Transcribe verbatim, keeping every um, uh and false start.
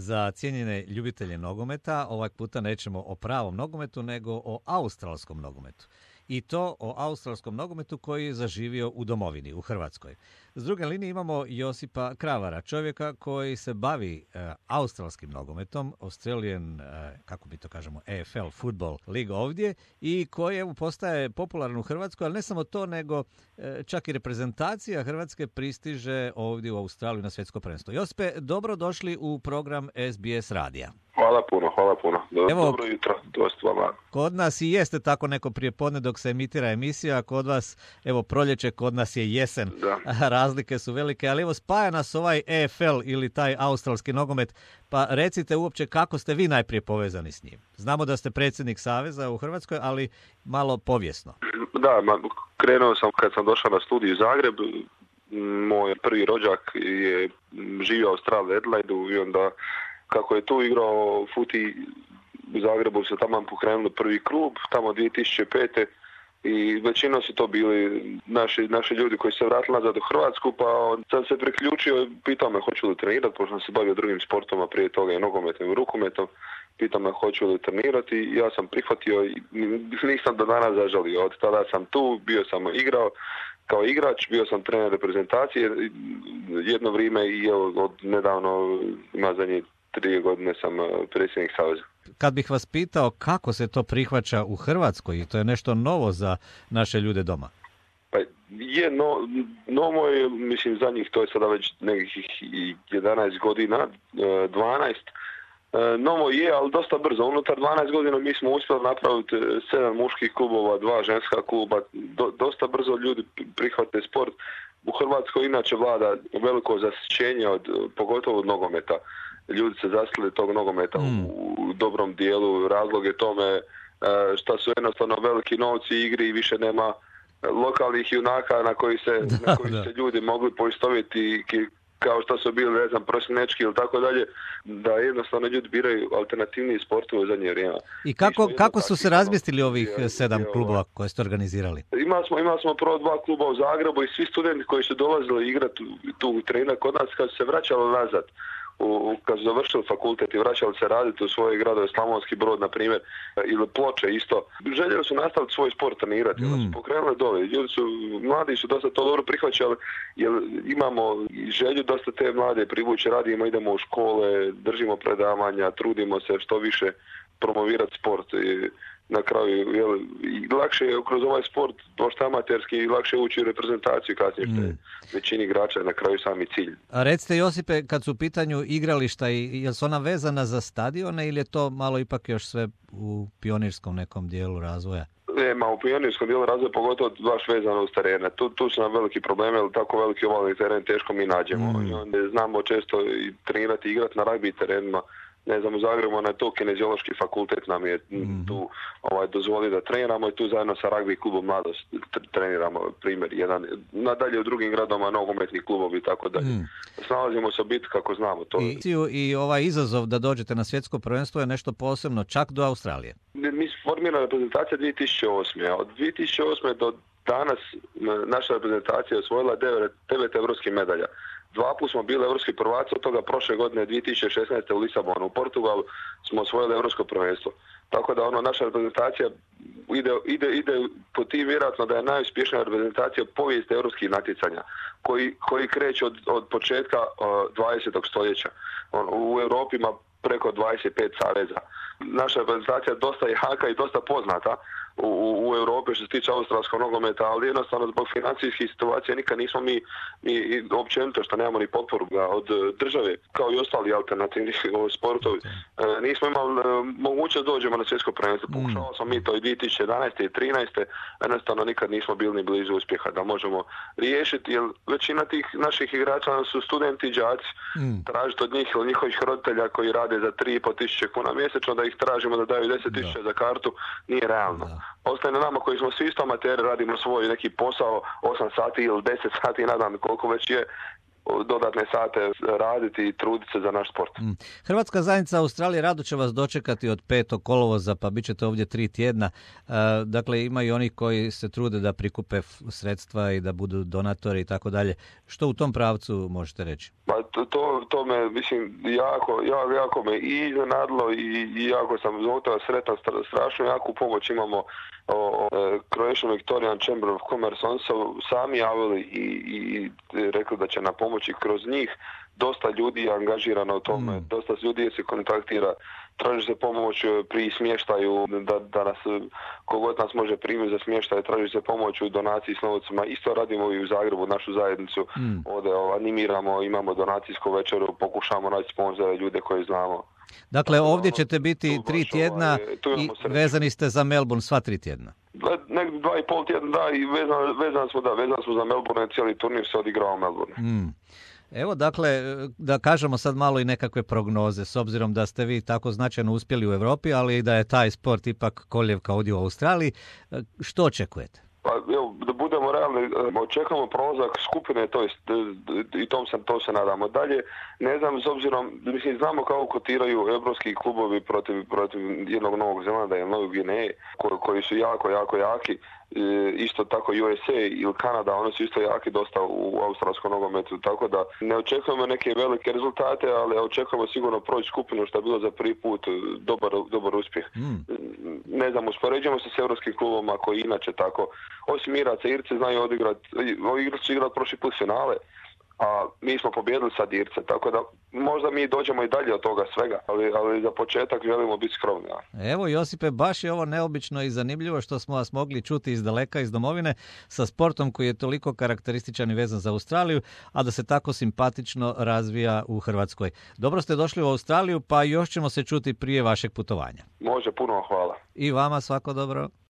za cijenjene ljubitelje nogometa. Ovaj puta nećemo o pravom nogometu, nego o australskom nogometu. I to o australskom nogometu koji je zaživio u domovini, u Hrvatskoj. S druge linije imamo Josipa Kravara, čovjeka koji se bavi e, australskim nogometom, Australian, e, kako mi to kažemo, A F L, Football League ovdje, i koji evo, postaje popularan u Hrvatskoj, ali ne samo to, nego e, čak i reprezentacija Hrvatske pristiže ovdje u Australiju na svjetsko prvenstvo. Josipe, dobro došli u program S B S radija. Hvala puno, hvala puno. Do, Evo, dobro jutro, dosta vama. Kod nas i jeste tako neko prijepodne dok se emitira emisija, kod vas, evo, proljeće, kod nas je jesen. Da. Razlike su velike, ali evo, spaja nas ovaj A F L ili taj australski nogomet, pa recite uopće kako ste vi najprije povezani s njim. Znamo da ste predsjednik Saveza u Hrvatskoj, ali malo povijesno. Da, ma, krenuo sam kad sam došao na studij u Zagreb, moj prvi rođak je živio u Australiji, Adelaidu, i onda kako je tu igrao futi u Zagrebu, se tamo pokrenuli prvi klub, tamo dvije tisuće pete i većinom su to bili naši, naši ljudi koji su se vratili nazad u Hrvatsku, pa sam se priključio i pitao me hoću li trenirati, pošto sam se bavio drugim sportom, a prije toga i nogometom i rukometom, pitao me hoću li trenirati i ja sam prihvatio i nisam do danas zažalio. Od tada sam tu, bio sam igrao kao igrač, bio sam trener reprezentacije jedno vrijeme i evo, od nedavno ima zadnje tri godine sam predsjednik Saveza. Kad bih vas pitao kako se to prihvaća u Hrvatskoj, i to je nešto novo za naše ljude doma? Pa je, no, novo je, mislim, za njih to je sada već nekih jedanaest godina, dvanaest. Novo je, ali dosta brzo. Unutar dvanaest godina mi smo uspjeli napraviti sedam muških klubova, dva ženska kluba. Do, dosta brzo ljudi prihvate sport. U Hrvatskoj inače vlada veliko zasićenje, od, pogotovo od nogometa. Ljudi se zaslili tog nogometa mm. u dobrom dijelu. Razlog je tome što su jednostavno veliki novci igri i više nema lokalnih junaka na koji se, da, na koji da. se ljudi mogli poistoviti kao što su bili, ne znam, prosječki ili tako dalje, da jednostavno ljudi biraju alternativniji sportove u zadnje vrijeme. I kako, kako su se razmjestili ovih sedam klubova koje ste organizirali? Imali smo, imali smo prvo dva kluba u Zagrebu i svi studenti koji su dolazili igrati tu trener kod nas, kad su se vraćali nazad, U, kad su završili fakultet i vraćali se raditi u svoje gradove, Slavonski Brod, na primjer, ili Ploče isto, željeli su nastaviti svoj sport trenirati, mm. onda su pokrenuli dole. Ljudi su, mladi su dosta to dobro prihvaćali, jer imamo želju dosta te mlade privući, radimo, idemo u škole, držimo predavanja, trudimo se što više promovirati sport. I na kraju, jel, i lakše je kroz ovaj sport, pošto amaterski, i lakše ući u reprezentaciju kasnije, što je većini igrača na kraju sami cilj. A recite, Josipe, kad su u pitanju igrališta, je su ona vezana za stadione ili je to malo ipak još sve u pionirskom nekom dijelu razvoja? Nema, u pionirskom dijelu razvoja pogotovo baš vezano uz terene. Tu, tu su nam veliki problemi, jer tako veliki ovalni teren teško mi nađemo. Mm. I onda znamo često i trenirati i igrati na ragbi terenima. Ne znam, u Zagrebu na to kineziološki fakultet nam je mm-hmm. tu ovaj, dozvoli da treniramo i tu zajedno sa ragbi klubom Mladost treniramo, primjer jedan. Nadalje u drugim gradovima nogometni klubovi i tako dalje. Mm. Snalazimo se biti kako znamo to. I, I ovaj izazov da dođete na svjetsko prvenstvo je nešto posebno, čak do Australije. Mi smo formirana reprezentacija dvije tisuće osme. Od dvije tisuće osme do danas naša reprezentacija je osvojila devet, devet evropskih medalja. Dva put smo bili evropski prvaci, od toga prošle godine dvije tisuće šesnaeste u Lisabonu. U Portugalu smo osvojili evropsko prvenstvo. Tako da ono, naša reprezentacija ide, ide, ide po tim vjerojatno da je najuspješnija reprezentacija povijesti evropskih natjecanja, koji, koji kreće od, od početka uh, dvadesetog stoljeća. On, u Europi ima preko dvadeset pet saveza. Naša reprezentacija dosta je jaka i dosta poznata u, u, u Europi što se tiče australskog nogometa, ali jednostavno zbog financijskih situacija nikad nismo mi, mi općenito što nemamo ni potporu od države, kao i ostali alternativni sportovi, e, nismo imali e, mogućnost dođemo na svjetsko prvenstvo. Pokušavali smo mi to i dvije tisuće jedanaeste i trinaeste jednostavno nikad nismo bili ni blizu uspjeha da možemo riješiti, jer većina tih naših igrača su studenti i đaci. Mm. Tražiti od njih ili njihovih roditelja koji rade za tri i pol tisuće kuna mjesečno da ih tražimo da daju deset tisuća za kartu, nije realno. Da. Ostaje na nama koji smo svi isto amateri, radimo svoj neki posao osam sati ili deset sati, nadam koliko već je, dodatne sate raditi i truditi se za naš sport. Hrvatska zajednica Australije rado će vas dočekati od petog kolovoza, pa bit ćete ovdje tri tjedna. Dakle, ima i oni koji se trude da prikupe sredstva i da budu donatori i tako dalje. Što u tom pravcu možete reći? Pa to, to, to me, mislim, jako, jako, jako me i iznenadilo i, i jako sam zbog toga sretan, strašno jaku pomoć imamo. O, Croatian Victorian Chamber of Commerce, oni su sami javili i, i rekli da će nam pomoći kroz njih. Dosta ljudi je angažirano u tome, mm. dosta ljudi se kontaktira, traži se pomoć pri smještaju, da, da nas, kogod nas može primiti za smještaj, traži se pomoć u donaciji s novcima. Isto radimo i u Zagrebu, našu zajednicu, mm. ovdje animiramo, imamo donacijsku večeru, pokušamo naći sponzore, ljude koje znamo. Dakle, ovdje ćete biti tri tjedna i vezani ste za Melbourne sva tri tjedna. Negdje dva i pol tjedna, da, i vezani vezan smo, da, vezan smo za Melbourne, cijeli turnir se odigrao u Melbourne. Mm. Evo, dakle, da kažemo sad malo i nekakve prognoze, s obzirom da ste vi tako značajno uspjeli u Europi, ali i da je taj sport ipak koljevka ovdje u Australiji. Što očekujete? Pa, evo, da budemo realni, očekujemo prolazak skupine, to jest, i tom se, to se nadamo. Dalje, ne znam, s obzirom, mislim, znamo kako kotiraju evropski klubovi protiv, protiv jednog Novog Zelanda i Novog Gvineje, ko, koji su jako, jako jaki. Isto tako U S A ili Kanada, oni su isto jaki dosta u australskom nogometu, tako da ne očekujemo neke velike rezultate, ali očekujemo sigurno proći skupinu, što je bilo za prvi put dobar, dobar uspjeh. Mm. Ne znam, uspoređujemo se s europskim klubovima koji inače tako, osim Iraca, Irci znaju odigrati, Irci su igrati prošli put finale, a mi smo pobijedili sad Irce, tako da možda mi dođemo i dalje od toga svega, ali, ali za početak želimo biti skromni. Evo, Josipe, baš je ovo neobično i zanimljivo što smo vas mogli čuti iz daleka, iz domovine, sa sportom koji je toliko karakterističan i vezan za Australiju, a da se tako simpatično razvija u Hrvatskoj. Dobro ste došli u Australiju, pa još ćemo se čuti prije vašeg putovanja. Može, puno hvala. I vama svako dobro.